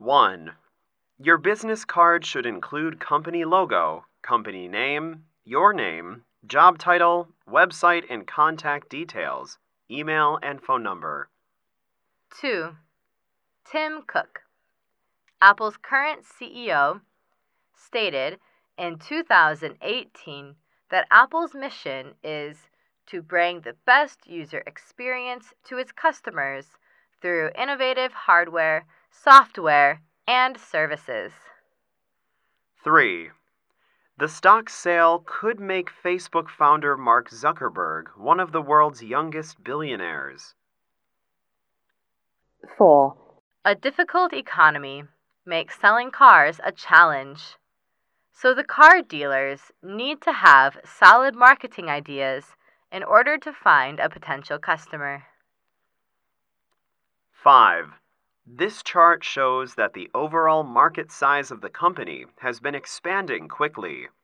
1. Your business card should include company logo, company name, your name, job title, website and contact details, email and phone number. 2. Tim Cook, Apple's current CEO, stated in 2018 that Apple's mission is to bring the best user experience to its customers through innovative hardware, software, and services. 3. The stock sale could make Facebook founder Mark Zuckerberg one of the world's youngest billionaires. 4. A difficult economy makes selling cars a challenge. So the car dealers need to have solid marketing ideas in order to find a potential customer. 5. This chart shows that the overall market size of the company has been expanding quickly.